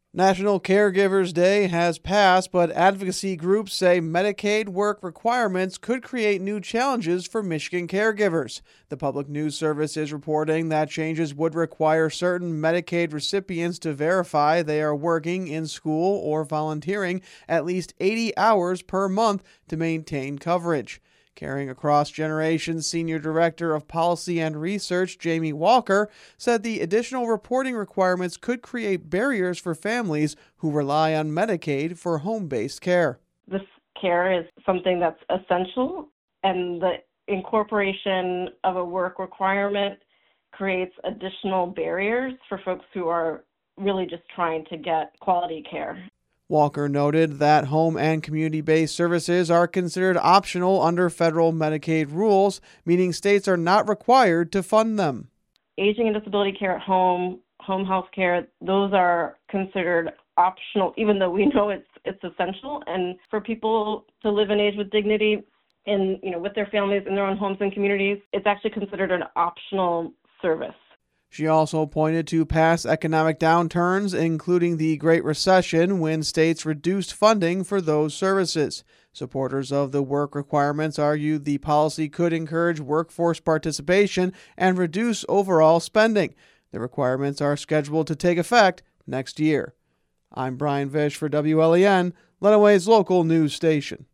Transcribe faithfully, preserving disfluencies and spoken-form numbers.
National Caregivers Day has passed, but advocacy groups say Medicaid work requirements could create new challenges for Michigan caregivers. The Public News Service is reporting that changes would require certain Medicaid recipients to verify they are working in school or volunteering at least eighty hours per month to maintain coverage. Caring Across Generations Senior Director of Policy and Research, Jamie Walker, said the additional reporting requirements could create barriers for families who rely on Medicaid for home-based care. This care is something that's essential, and the incorporation of a work requirement creates additional barriers for folks who are really just trying to get quality care. Walker noted that home and community-based services are considered optional under federal Medicaid rules, meaning states are not required to fund them. Aging and disability care at home, home health care, those are considered optional, even though we know it's it's essential. And for people to live and age with dignity and, you know, with their families in their own homes and communities, it's actually considered an optional service. She also pointed to past economic downturns, including the Great Recession, when states reduced funding for those services. Supporters of the work requirements argue the policy could encourage workforce participation and reduce overall spending. The requirements are scheduled to take effect next year. I'm Brian Vish for W L E N, Lenawee's local news station.